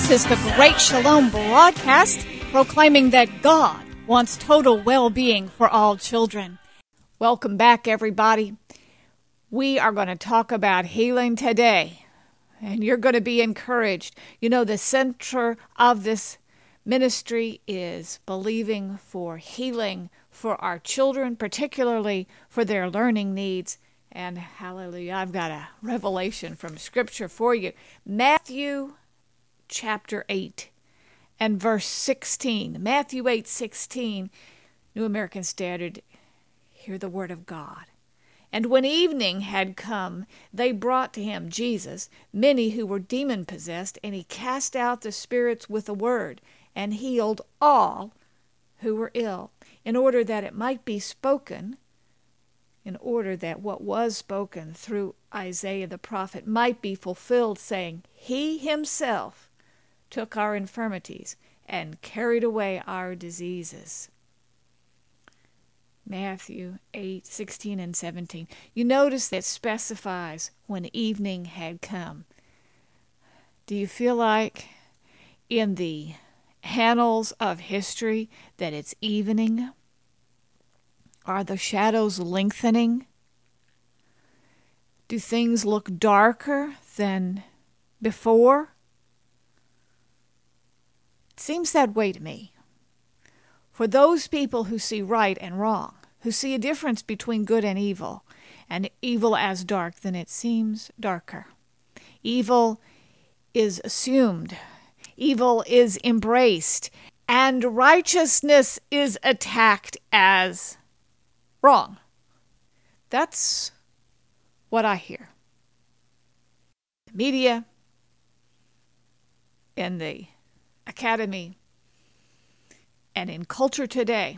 This is the Great Shalom broadcast, proclaiming that God wants total well-being for all children. Welcome back, everybody. We are going to talk about healing today, and you're going to be encouraged. You know, the center of this ministry is believing for healing for our children, particularly for their learning needs. And hallelujah, I've got a revelation from Scripture for you. Matthew chapter 8 and verse 16. Matthew 8:16, New American Standard. Hear the word of God. And when evening had come, they brought to him, Jesus, many who were demon-possessed, and he cast out the spirits with a word, and healed all who were ill, in order that it might be spoken, in order that what was spoken through Isaiah the prophet might be fulfilled, saying, He himself took our infirmities and carried away our diseases. Matthew 8:16 and 17. You notice that specifies when evening had come. Do you feel like in the annals of history that it's evening? Are the shadows lengthening? Do things look darker than before? It seems that way to me. For those people who see right and wrong, who see a difference between good and evil as dark, then it seems darker. Evil is assumed, evil is embraced, and righteousness is attacked as wrong. That's what I hear. The media, in the academy, and in culture today.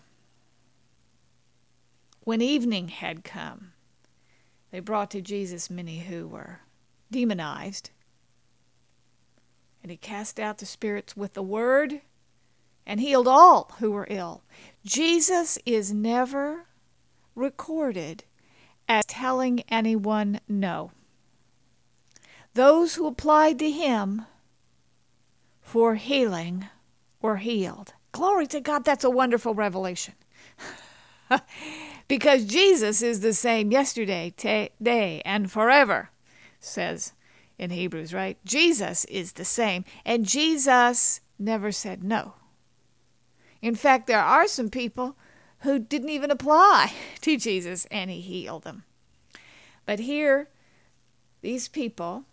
When evening had come, they brought to Jesus many who were demonized, and he cast out the spirits with the word and healed all who were ill. Jesus is never recorded as telling anyone no. Those who applied to him for healing were healed. Glory to God, that's a wonderful revelation. Because Jesus is the same yesterday, today, and forever, says in Hebrews, right? Jesus is the same, and Jesus never said no. In fact, there are some people who didn't even apply to Jesus, and he healed them. But here, these people,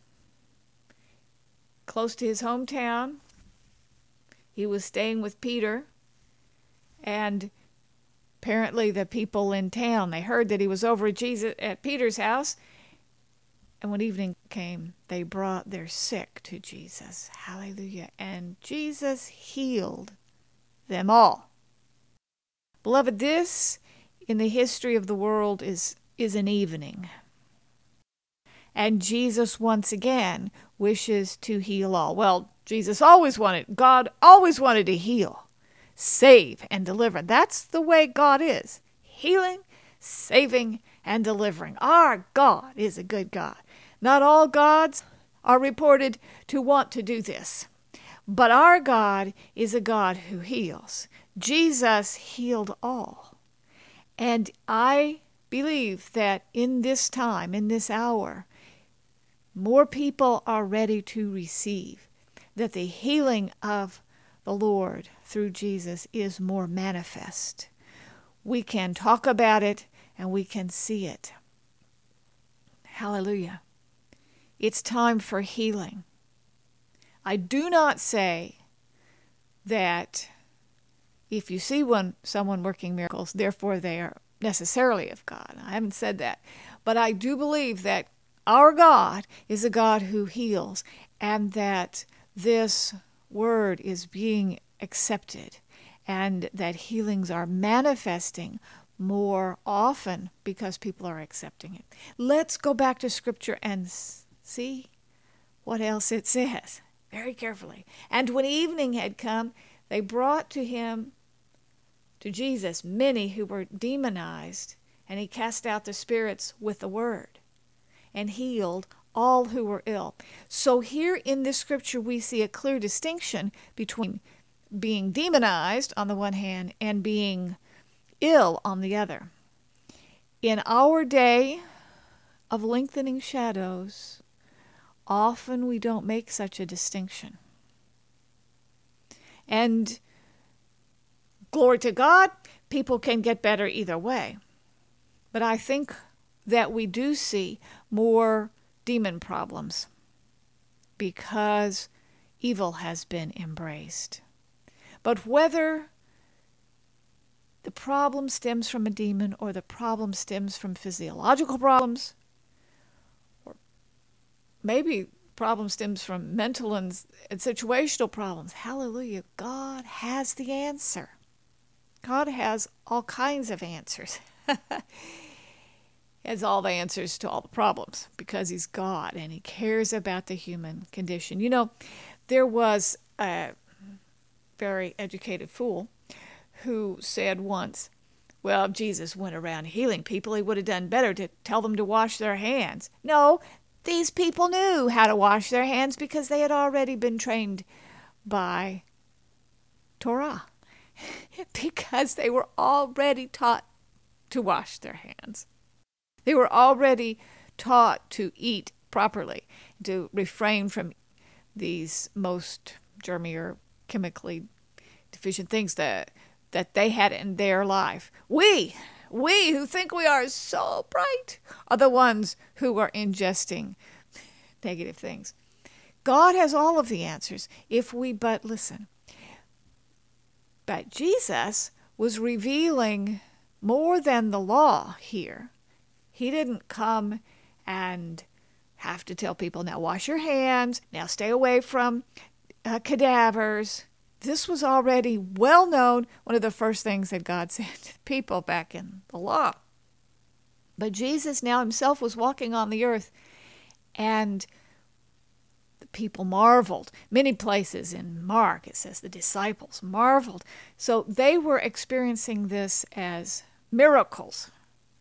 close to his hometown, he was staying with Peter, and apparently the people in town, they heard that he was over at Peter's house, and when evening came, they brought their sick to Jesus. Hallelujah. And Jesus healed them all. Beloved, this in the history of the world is an evening. And Jesus once again wishes to heal all. Well, God always wanted to heal, save, and deliver. That's the way God is. Healing, saving, and delivering. Our God is a good God. Not all gods are reported to want to do this. But our God is a God who heals. Jesus healed all. And I believe that in this time, in this hour, more people are ready to receive that the healing of the Lord through Jesus is more manifest. We can talk about it and we can see it. Hallelujah. It's time for healing. I do not say that if you see someone working miracles, therefore they are necessarily of God. I haven't said that. But I do believe that our God is a God who heals, and that this word is being accepted, and that healings are manifesting more often because people are accepting it. Let's go back to Scripture and see what else it says very carefully. And when evening had come, they brought to Jesus, many who were demonized, and he cast out the spirits with the word and healed all who were ill. So here in this scripture, we see a clear distinction between being demonized on the one hand and being ill on the other. In our day of lengthening shadows, often we don't make such a distinction. And glory to God, people can get better either way. But I think that we do see more demon problems because evil has been embraced. But whether the problem stems from a demon or the problem stems from physiological problems, or maybe problem stems from mental and situational problems, hallelujah, God has the answer. God has all kinds of answers. He has all the answers to all the problems because he's God and he cares about the human condition. You know, there was a very educated fool who said once, well, if Jesus went around healing people, he would have done better to tell them to wash their hands. No, these people knew how to wash their hands because they had already been trained by Torah, because they were already taught to wash their hands. They were already taught to eat properly, to refrain from these most germy or chemically deficient things that they had in their life. We who think we are so bright are the ones who are ingesting negative things. God has all of the answers if we but listen. But Jesus was revealing more than the law here. He didn't come and have to tell people, now wash your hands, now stay away from cadavers. This was already well known, one of the first things that God said to the people back in the law. But Jesus now himself was walking on the earth, and the people marveled. Many places in Mark, it says the disciples marveled. So they were experiencing this as miracles.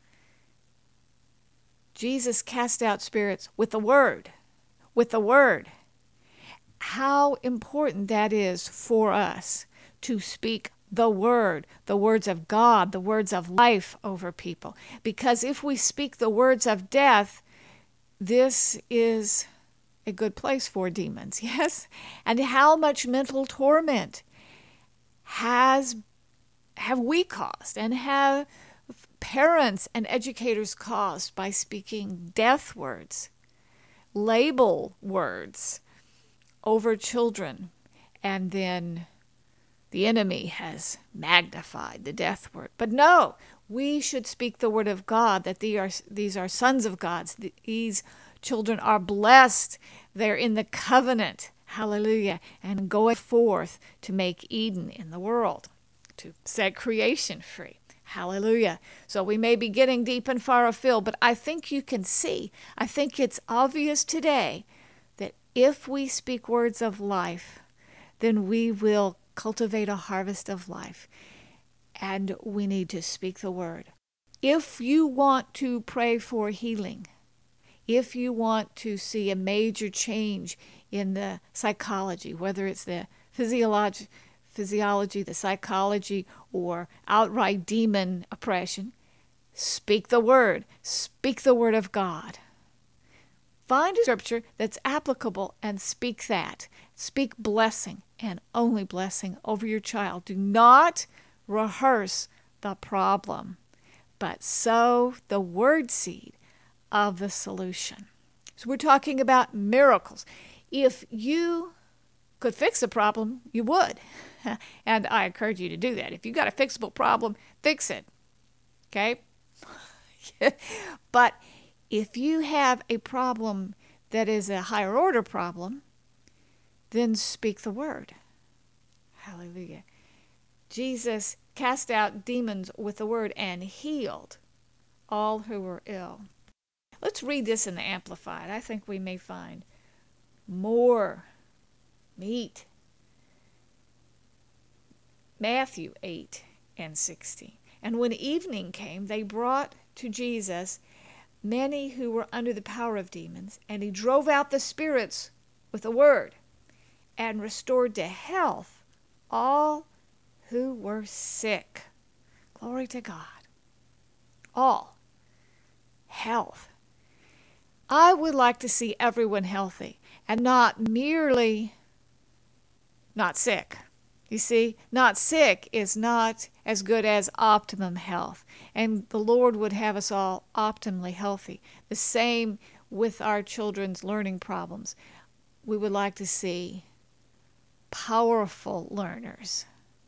Jesus cast out spirits with the word. With the word. How important that is for us to speak the word, the words of God, the words of life over people. Because if we speak the words of death, this is a good place for demons, yes? And how much mental torment have we caused and have parents and educators caused by speaking death words, label words over children, and then the enemy has magnified the death word. But no, we should speak the word of God, that these are sons of God. These children are blessed. They're in the covenant. Hallelujah. And going forth to make Eden in the world, to set creation free. Hallelujah. So we may be getting deep and far afield, but I think you can see, I think it's obvious today that if we speak words of life, then we will cultivate a harvest of life. And we need to speak the word. If you want to pray for healing, if you want to see a major change in the psychology, whether it's the physiology, the psychology, or outright demon oppression, speak the word. Speak the word of God. Find a scripture that's applicable and speak that. Speak blessing and only blessing over your child. Do not rehearse the problem, but sow the word seed of the solution. So we're talking about miracles. If you could fix a problem, you would. And I encourage you to do that. If you've got a fixable problem, fix it. Okay? But if you have a problem that is a higher order problem, then speak the word. Hallelujah. Jesus cast out demons with the word and healed all who were ill. Let's read this in the Amplified. I think we may find more meat. Matthew 8:16. And when evening came, they brought to Jesus many who were under the power of demons, and he drove out the spirits with a word, and restored to health all who were sick. Glory to God. All. Health. I would like to see everyone healthy and not merely not sick. You see, not sick is not as good as optimum health. And the Lord would have us all optimally healthy. The same with our children's learning problems. We would like to see powerful learners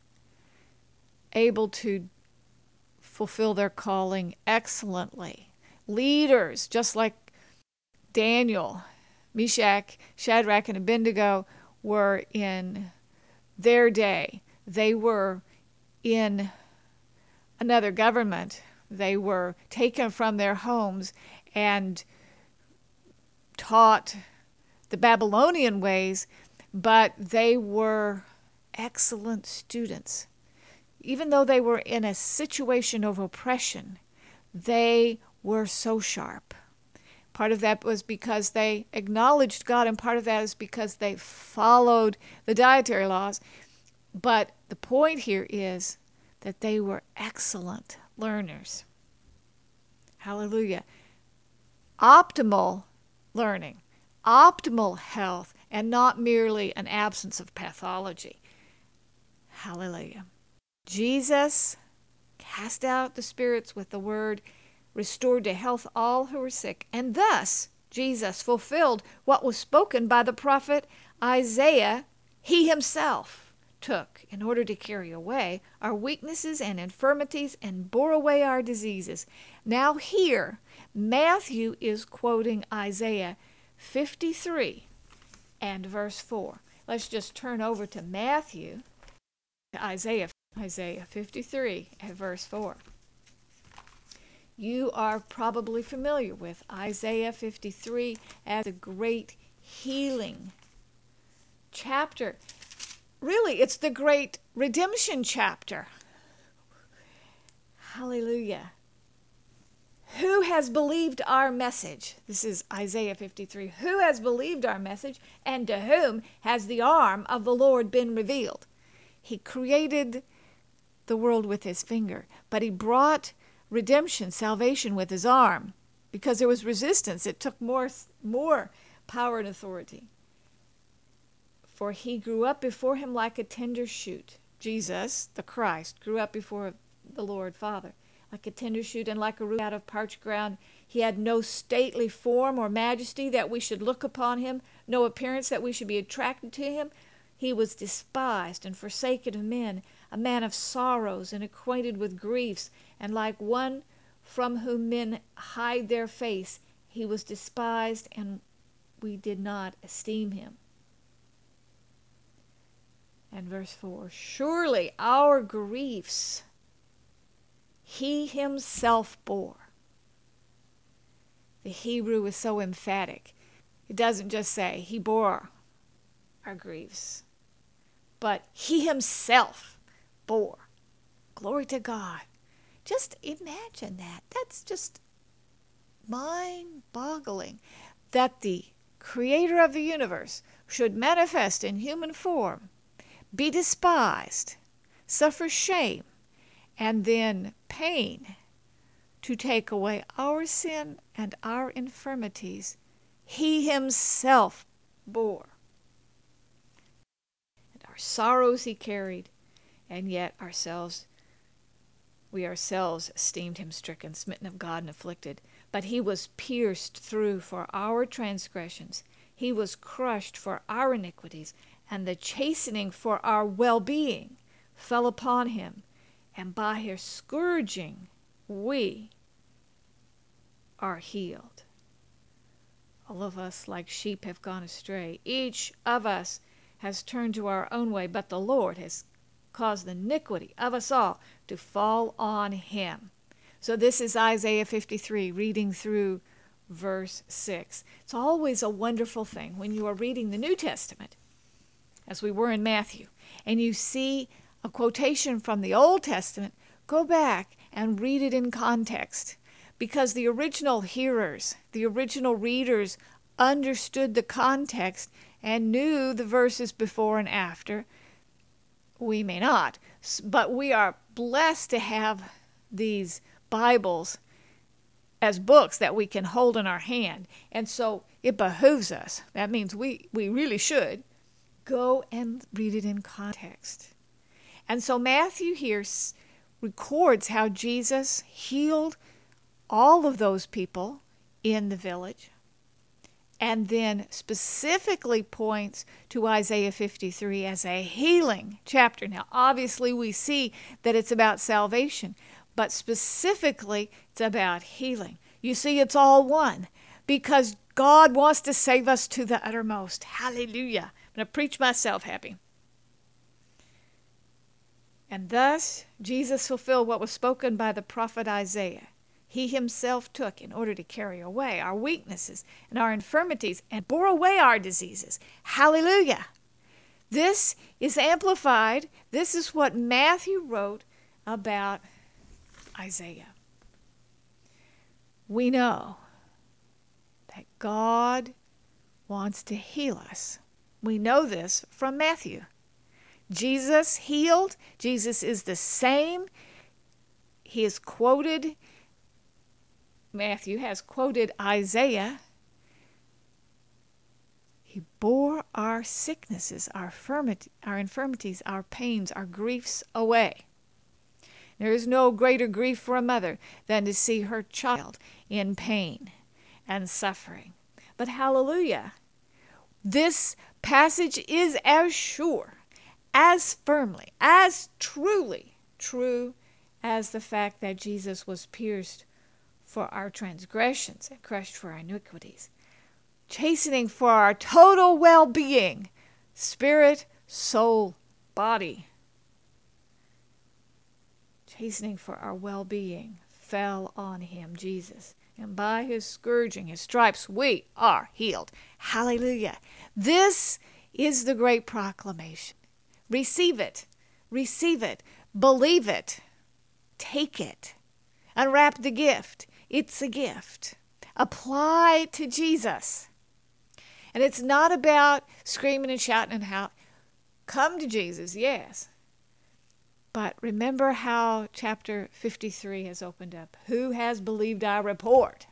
able to fulfill their calling excellently. Leaders, just like Daniel, Meshach, Shadrach, and Abednego were in their day. They were in another government. They were taken from their homes and taught the Babylonian ways, but they were excellent students. Even though they were in a situation of oppression, they were so sharp. Part of that was because they acknowledged God, and part of that is because they followed the dietary laws. But the point here is that they were excellent learners. Hallelujah. Optimal learning, optimal health, and not merely an absence of pathology. Hallelujah. Jesus cast out the spirits with the word, restored to health all who were sick, and thus Jesus fulfilled what was spoken by the prophet Isaiah. He himself took in order to carry away our weaknesses and infirmities and bore away our diseases. Now here, Matthew is quoting Isaiah 53 and verse 4. Let's just turn over to Matthew, to Isaiah 53 and verse 4. You are probably familiar with Isaiah 53 as a great healing chapter. Really, it's the great redemption chapter. Hallelujah. Who has believed our message? This is Isaiah 53. Who has believed our message, and to whom has the arm of the Lord been revealed? He created the world with his finger, but he brought redemption, salvation with his arm. Because there was resistance, it took more power and authority. For he grew up before him like a tender shoot. Jesus, the Christ, grew up before the Lord Father like a tender shoot and like a root out of parched ground. He had no stately form or majesty that we should look upon him, no appearance that we should be attracted to him. He was despised and forsaken of men, a man of sorrows and acquainted with griefs, and like one from whom men hide their face, he was despised, and we did not esteem him. And verse 4, surely our griefs he himself bore. The Hebrew is so emphatic. It doesn't just say he bore our griefs, but he himself bore. Glory to God. Just imagine that. That's just mind-boggling that the creator of the universe should manifest in human form, be despised, suffer shame, and then pain to take away our sin and our infirmities. He himself bore. And our sorrows he carried, and yet we ourselves esteemed him stricken, smitten of God, and afflicted. But he was pierced through for our transgressions. He was crushed for our iniquities, and the chastening for our well-being fell upon him. And by his scourging we are healed. All of us like sheep have gone astray. Each of us has turned to our own way, but the Lord has caused the iniquity of us all to fall on him. So this is Isaiah 53, reading through verse 6. It's always a wonderful thing when you are reading the New Testament, as we were in Matthew, and you see a quotation from the Old Testament, go back and read it in context, because the original hearers, the original readers understood the context and knew the verses before and after. We may not, but we are blessed to have these Bibles as books that we can hold in our hand. And so it behooves us. That means we really should go and read it in context. And so Matthew here records how Jesus healed all of those people in the village, and then specifically points to Isaiah 53 as a healing chapter. Now, obviously, we see that it's about salvation, but specifically, it's about healing. You see, it's all one, because God wants to save us to the uttermost. Hallelujah. I'm going to preach myself happy. And thus, Jesus fulfilled what was spoken by the prophet Isaiah. He himself took in order to carry away our weaknesses and our infirmities and bore away our diseases. Hallelujah. This is amplified. This is what Matthew wrote about Isaiah. We know that God wants to heal us. We know this from Matthew. Jesus healed. Jesus is the same. He is quoted. Matthew has quoted Isaiah. He bore our sicknesses, our infirmities, our pains, our griefs away. There is no greater grief for a mother than to see her child in pain and suffering. But hallelujah, this passage is as sure, as firmly, as truly true as the fact that Jesus was pierced for our transgressions and crushed for our iniquities, chastening for our total well-being, spirit, soul, body. Chastening for our well-being fell on him, Jesus. And by his scourging, his stripes, we are healed. Hallelujah. This is the great proclamation. Receive it. Receive it. Believe it. Take it. Unwrap the gift. It's a gift. Apply to Jesus. And it's not about screaming and shouting and how. Come to Jesus, yes. But remember how chapter 53 has opened up. Who has believed our report?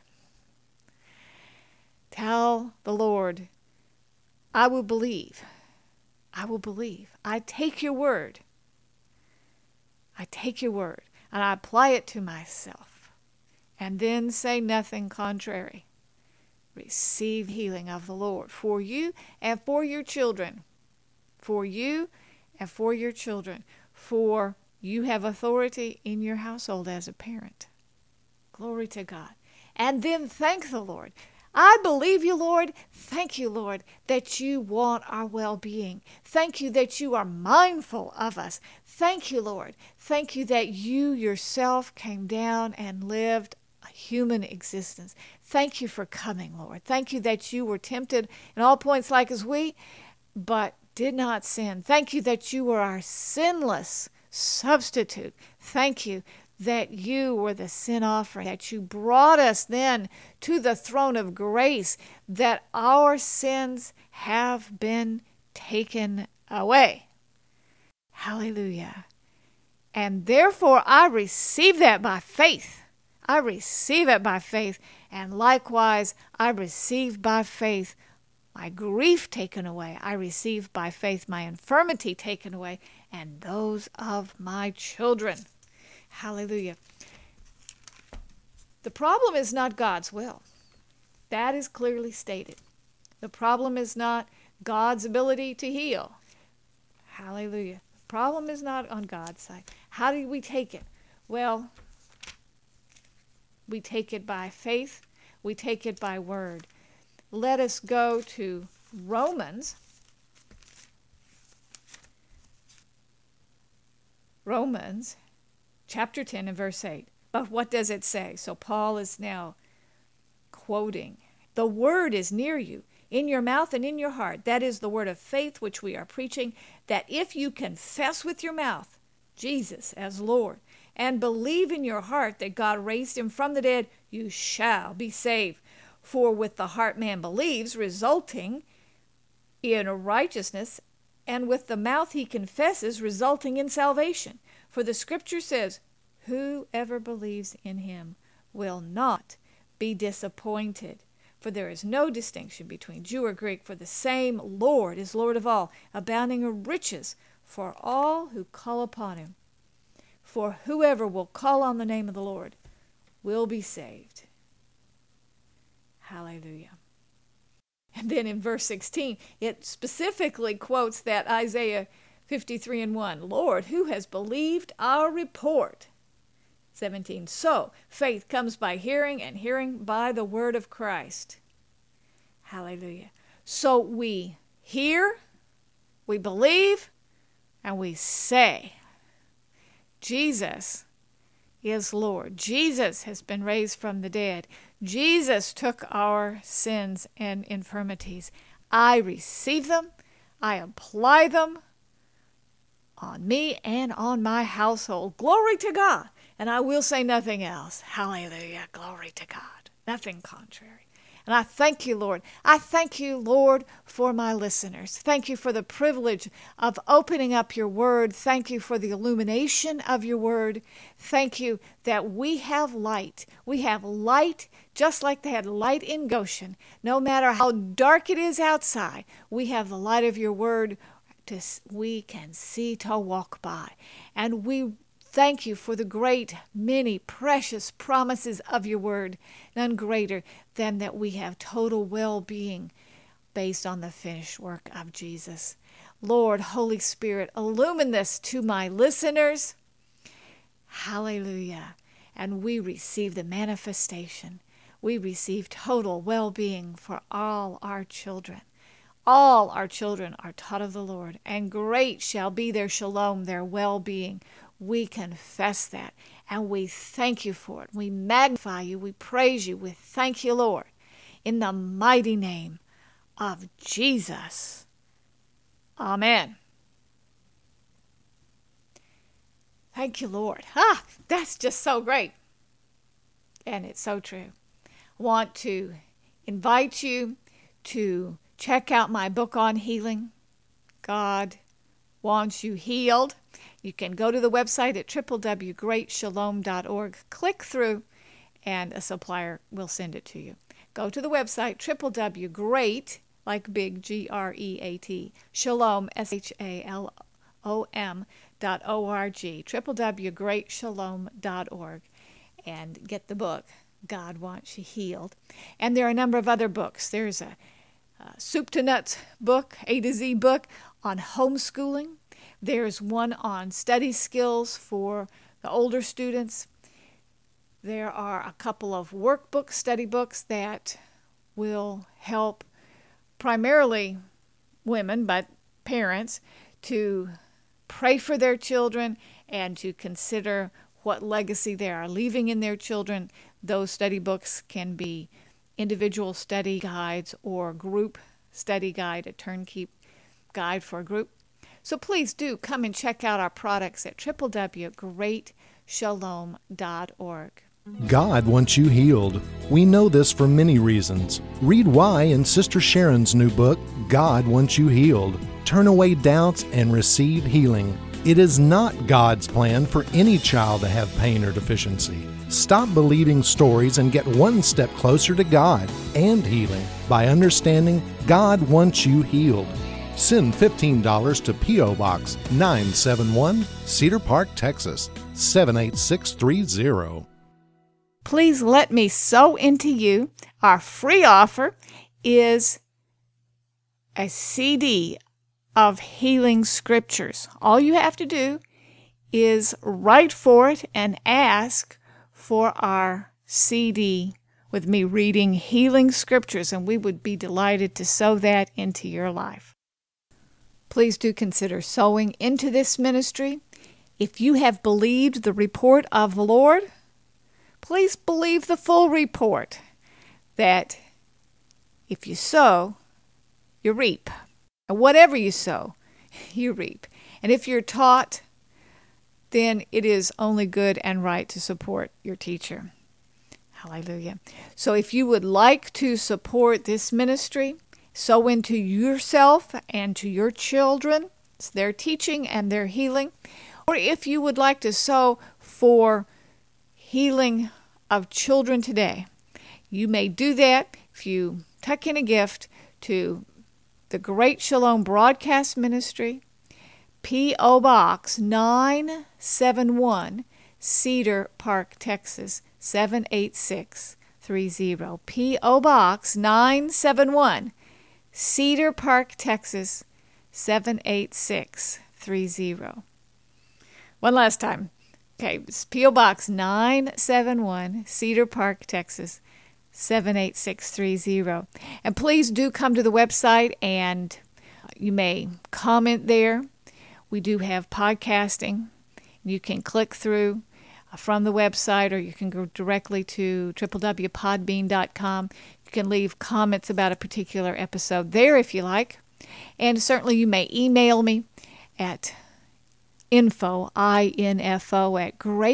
Tell the Lord, I will believe. I will believe. I take your word. I take your word and I apply it to myself. And then say nothing contrary. Receive healing of the Lord for you and for your children. For you and for your children. For you have authority in your household as a parent. Glory to God. And then thank the Lord. I believe you, Lord. Thank you, Lord, that you want our well-being. Thank you that you are mindful of us. Thank you, Lord. Thank you that you yourself came down and lived a human existence. Thank you for coming, Lord. Thank you that you were tempted in all points like as we, but did not sin. Thank you that you were our sinless substitute. Thank you that you were the sin offering, that you brought us then to the throne of grace, that our sins have been taken away. Hallelujah. And therefore I receive that by faith. I receive it by faith. And likewise, I receive by faith my grief taken away. I receive by faith my infirmity taken away, and those of my children. Hallelujah. The problem is not God's will. That is clearly stated. The problem is not God's ability to heal. Hallelujah. The problem is not on God's side. How do we take it? Well, we take it by faith. We take it by word. Let us go to Romans. Romans chapter 10 and verse 8. But what does it say? So Paul is now quoting. The word is near you, in your mouth and in your heart. That is the word of faith which we are preaching, that if you confess with your mouth Jesus as Lord, and believe in your heart that God raised him from the dead, you shall be saved. For with the heart man believes, resulting in righteousness, and with the mouth he confesses, resulting in salvation. For the scripture says, whoever believes in him will not be disappointed. For there is no distinction between Jew or Greek, for the same Lord is Lord of all, abounding in riches for all who call upon him. For whoever will call on the name of the Lord will be saved. Hallelujah. And then in verse 16, it specifically quotes that Isaiah 53:1, Lord, who has believed our report? 17, so faith comes by hearing, and hearing by the word of Christ. Hallelujah. So we hear, we believe, and we say, Jesus is Lord. Jesus has been raised from the dead. Jesus took our sins and infirmities. I receive them. I apply them on me and on my household. Glory to God. And I will say nothing else. Hallelujah. Glory to God. Nothing contrary. And I thank you, Lord. I thank you, Lord, for my listeners. Thank you for the privilege of opening up your word. Thank you for the illumination of your word. Thank you that we have light. We have light just like they had light in Goshen. No matter how dark it is outside, we have the light of your word we can see to walk by. And we thank you for the great, many precious promises of your word, none greater than that we have total well-being based on the finished work of Jesus. Lord, Holy Spirit, illumine this to my listeners. Hallelujah. And we receive the manifestation. We receive total well-being for all our children. All our children are taught of the Lord, and great shall be their shalom, their well-being. We confess that, and we thank you for it. We magnify you. We praise you. We thank you, Lord, in the mighty name of Jesus. Amen. Thank you, Lord. That's just so great. And it's so true. I want to invite you to check out my book on healing. God wants you healed. You can go to the website at www.greatshalom.org. Click through, and a supplier will send it to you. Go to the website, www.great, like big, G-R-E-A-T, shalom, S-H-A-L-O-M, .org, www.greatshalom.org, and get the book, God Wants You Healed. And there are a number of other books. There's a soup to nuts book, A to Z book on homeschooling. There's one on study skills for the older students. There are a couple of workbooks, study books that will help primarily women, but parents, to pray for their children and to consider what legacy they are leaving in their children. Those study books can be individual study guides or group study guide, a turnkey guide for a group. So please do come and check out our products at www.greatshalom.org. God wants you healed. We know this for many reasons. Read why in Sister Sharon's new book, God Wants You Healed. Turn away doubts and receive healing. It is not God's plan for any child to have pain or deficiency. Stop believing stories and get one step closer to God and healing by understanding God wants you healed. Send $15 to P.O. Box 971, Cedar Park, Texas, 78630. Please let me sow into you. Our free offer is a CD of healing scriptures. All you have to do is write for it and ask for our CD with me reading healing scriptures, and we would be delighted to sow that into your life. Please do consider sowing into this ministry. If you have believed the report of the Lord, please believe the full report, that if you sow, you reap. And whatever you sow, you reap. And if you're taught then it is only good and right to support your teacher. Hallelujah. So if you would like to support this ministry, sow into yourself and to your children, it's their teaching and their healing, or if you would like to sow for healing of children today, you may do that if you tuck in a gift to the Great Shalom Broadcast Ministry, P.O. Box 971, Cedar Park, Texas, 78630. P.O. Box 971, Cedar Park, Texas, 78630. One last time. Okay, it's P.O. Box 971, Cedar Park, Texas, 78630. And please do come to the website and you may comment there. We do have podcasting. You can click through from the website, or you can go directly to www.podbean.com. You can leave comments about a particular episode there if you like. And certainly you may email me at info, I-N-F-O, at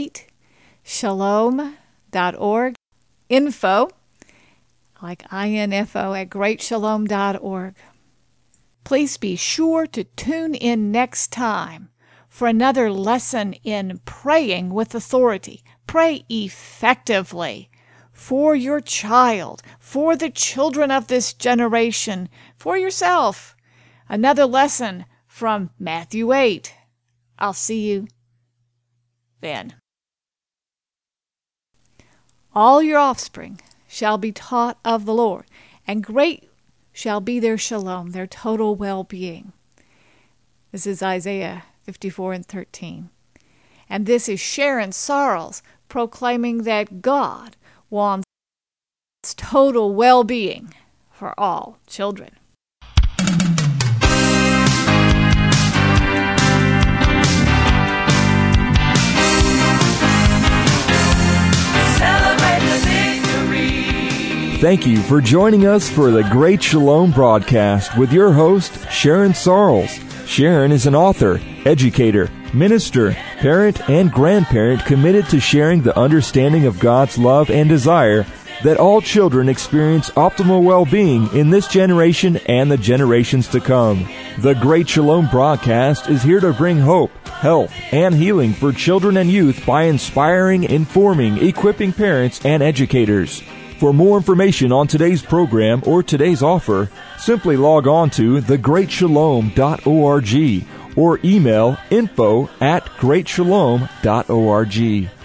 greatshalom.org. Info, like I-N-F-O, at greatshalom.org. Please be sure to tune in next time for another lesson in praying with authority. Pray effectively for your child, for the children of this generation, for yourself. Another lesson from Matthew 8. I'll see you then. All your offspring shall be taught of the Lord, and great shall be their shalom, their total well-being. This is Isaiah 54:13. And this is Sharon Sarles proclaiming that God wants total well-being for all children. Thank you for joining us for the Great Shalom broadcast with your host, Sharon Sarles. Sharon is an author, educator, minister, parent, and grandparent committed to sharing the understanding of God's love and desire that all children experience optimal well-being in this generation and the generations to come. The Great Shalom broadcast is here to bring hope, health, and healing for children and youth by inspiring, informing, equipping parents and educators. For more information on today's program or today's offer, simply log on to thegreatshalom.org or email info@greatshalom.org.